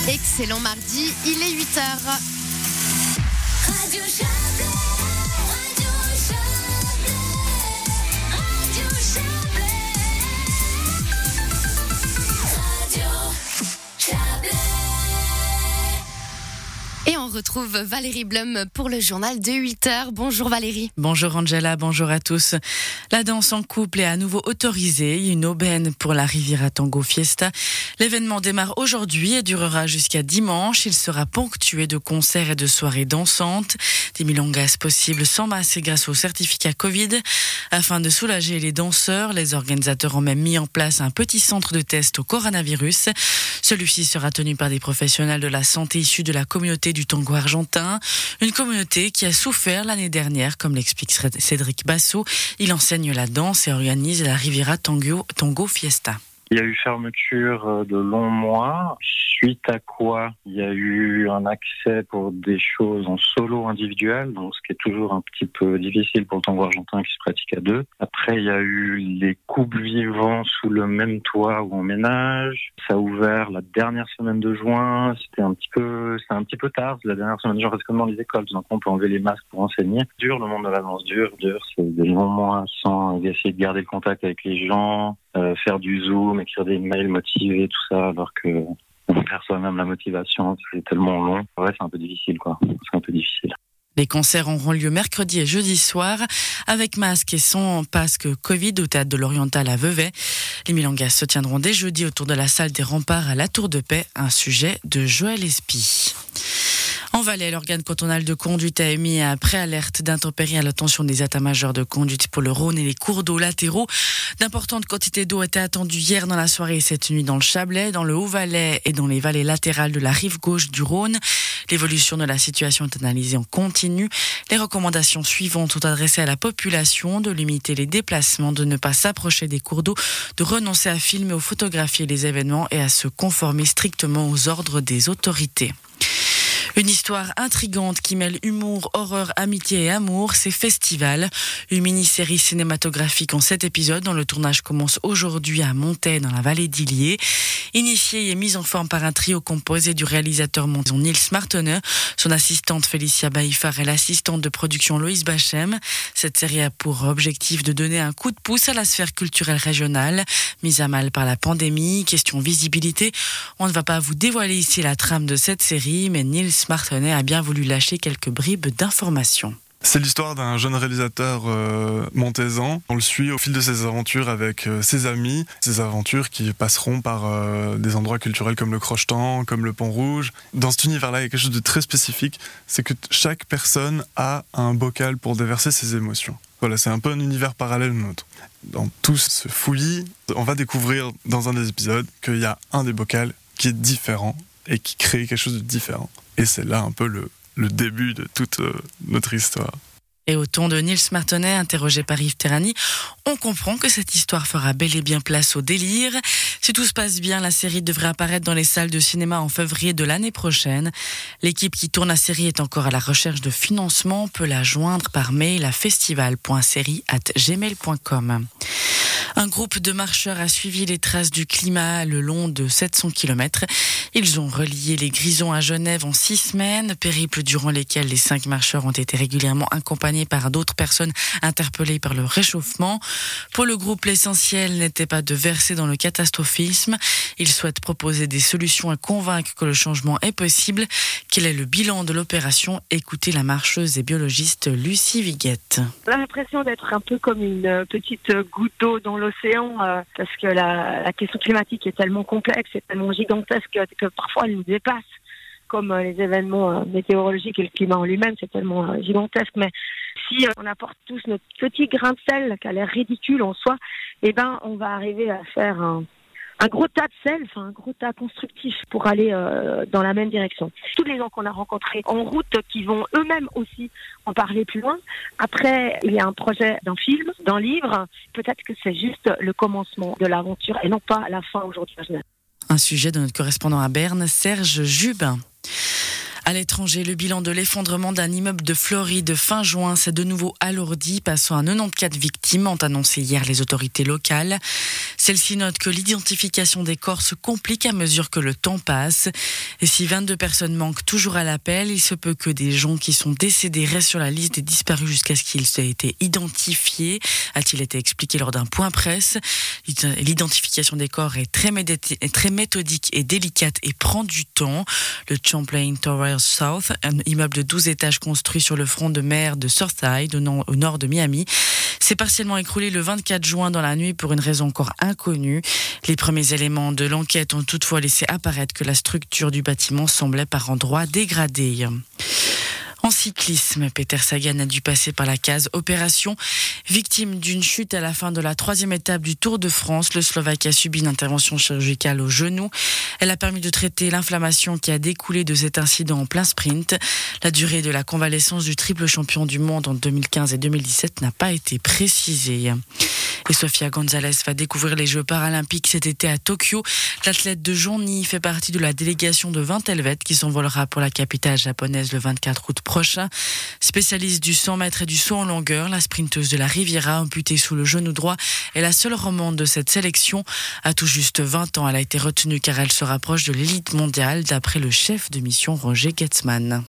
Excellent mardi, il est 8h. Radio Chablais, Radio Chablais, Radio Chablais, Radio Chablais. Et on retrouve Valérie Blum pour le journal de 8h. Bonjour Valérie. Bonjour Angela, bonjour à tous. La danse en couple est à nouveau autorisée. Une aubaine pour la Riviera Tango Fiesta. L'événement démarre aujourd'hui et durera jusqu'à dimanche. Il sera ponctué de concerts et de soirées dansantes. Des milongas possibles sans masque et grâce au certificat Covid. Afin de soulager les danseurs, les organisateurs ont même mis en place un petit centre de test au coronavirus. Celui-ci sera tenu par des professionnels de la santé issus de la communauté du tango argentin. Une communauté qui a souffert l'année dernière, comme l'explique Cédric Basso. Il enseigne la danse et organise la Riviera Tango Fiesta. Il y a eu fermeture de longs mois, suite à quoi il y a eu un accès pour des choses en solo individuel, donc ce qui est toujours un petit peu difficile pour le tango argentin qui se pratique à deux. Après, il y a eu les couples vivants sous le même toit ou en ménage. Ça a ouvert la dernière semaine de juin. C'était un petit peu tard, la dernière semaine de juin, parce que dans les écoles, donc on peut enlever les masques pour enseigner. Dur, le monde de la danse, dur, c'est des longs mois sans essayer de garder le contact avec les gens, faire du Zoom, écrire des mails motivés, tout ça, alors que on perçoit même la motivation, c'est tellement long. Ouais, c'est un peu difficile, quoi. C'est un peu difficile. Les concerts auront lieu mercredi et jeudi soir, avec masque et sans masque Covid au théâtre de l'Oriental à Vevey. Les milongas se tiendront dès jeudi autour de la salle des Remparts à la Tour de Paix, un sujet de Joël Espy. En Valais, l'organe cantonal de conduite a émis un préalerte d'intempéries à l'attention des états-majors de conduite pour le Rhône et les cours d'eau latéraux. D'importantes quantités d'eau étaient attendues hier dans la soirée et cette nuit dans le Chablais, dans le Haut-Valais et dans les vallées latérales de la rive gauche du Rhône. L'évolution de la situation est analysée en continu. Les recommandations suivantes sont adressées à la population de limiter les déplacements, de ne pas s'approcher des cours d'eau, de renoncer à filmer ou photographier les événements et à se conformer strictement aux ordres des autorités. Une histoire intrigante qui mêle humour, horreur, amitié et amour, c'est Festival, une mini-série cinématographique en 7 épisodes dont le tournage commence aujourd'hui à Montaix dans la vallée d'Illiers. Initiée et mise en forme par un trio composé du réalisateur monton Nils Martene, son assistante Félicia Baïfar et l'assistante de production Loïs Bachem. Cette série a pour objectif de donner un coup de pouce à la sphère culturelle régionale, mise à mal par la pandémie. Question visibilité, on ne va pas vous dévoiler ici la trame de cette série, mais Nils Martene a bien voulu lâcher quelques bribes d'informations. C'est l'histoire d'un jeune réalisateur montaisan. On le suit au fil de ses aventures avec ses amis, ses aventures qui passeront par des endroits culturels comme le Crochetan, comme le Pont Rouge. Dans cet univers-là, il y a quelque chose de très spécifique, c'est que chaque personne a un bocal pour déverser ses émotions. Voilà, c'est un peu un univers parallèle au nôtre. Dans tout ce fouillis, on va découvrir dans un des épisodes qu'il y a un des bocals qui est différent et qui crée quelque chose de différent. Et c'est là un peu le début de toute notre histoire. Et au ton de Nils Martene, interrogé par Yves Terrani, on comprend que cette histoire fera bel et bien place au délire. Si tout se passe bien, la série devrait apparaître dans les salles de cinéma en février de l'année prochaine. L'équipe qui tourne la série est encore à la recherche de financement. On peut la joindre par mail à festival.serie@gmail.com. Un groupe de marcheurs a suivi les traces du climat le long de 700 km. Ils ont relié les Grisons à Genève en 6 semaines, périple durant lesquels les 5 marcheurs ont été régulièrement accompagnés par d'autres personnes interpellées par le réchauffement. Pour le groupe, l'essentiel n'était pas de verser dans le catastrophisme. Ils souhaitent proposer des solutions et convaincre que le changement est possible. Quel est le bilan de l'opération ? Écoutez la marcheuse et biologiste Lucie Viguette. On a l'impression d'être un peu comme une petite goutte d'eau dans l'océan parce que la question climatique est tellement complexe et tellement gigantesque que parfois elle nous dépasse, comme les événements météorologiques et le climat en lui-même, c'est tellement gigantesque. Mais si on apporte tous notre petit grain de sel qui a l'air ridicule en soi, eh ben on va arriver à faire un gros tas de sel, un gros tas constructif pour aller dans la même direction. Tous les gens qu'on a rencontrés en route qui vont eux-mêmes aussi en parler plus loin. Après, il y a un projet d'un film, d'un livre. Peut-être que c'est juste le commencement de l'aventure et non pas la fin aujourd'hui à Genève. Un sujet de notre correspondant à Berne, Serge Jubin. À l'étranger, le bilan de l'effondrement d'un immeuble de Floride fin juin s'est de nouveau alourdi, passant à 94 victimes, ont annoncé hier les autorités locales. Celles-ci notent que l'identification des corps se complique à mesure que le temps passe. Et si 22 personnes manquent toujours à l'appel, il se peut que des gens qui sont décédés restent sur la liste des disparus jusqu'à ce qu'ils aient été identifiés, a-t-il été expliqué lors d'un point presse. L'identification des corps est très méthodique et délicate et prend du temps. Le Champlain Towers South, un immeuble de 12 étages construit sur le front de mer de Surfside, au nord de Miami, s'est partiellement écroulé le 24 juin dans la nuit pour une raison encore inconnue. Les premiers éléments de l'enquête ont toutefois laissé apparaître que la structure du bâtiment semblait par endroits dégradée. En cyclisme, Peter Sagan a dû passer par la case opération. Victime d'une chute à la fin de la 3e étape du Tour de France, le Slovaque a subi une intervention chirurgicale au genou. Elle a permis de traiter l'inflammation qui a découlé de cet incident en plein sprint. La durée de la convalescence du triple champion du monde en 2015 et 2017 n'a pas été précisée. Et Sofia González va découvrir les Jeux paralympiques cet été à Tokyo. L'athlète de Jeonny fait partie de la délégation de 20 Helvètes qui s'envolera pour la capitale japonaise le 24 août prochain. Spécialiste du 100 mètres et du saut en longueur, la sprinteuse de la Riviera, amputée sous le genou droit, est la seule romande de cette sélection. À tout juste 20 ans, elle a été retenue car elle se rapproche de l'élite mondiale, d'après le chef de mission Roger Getzmann.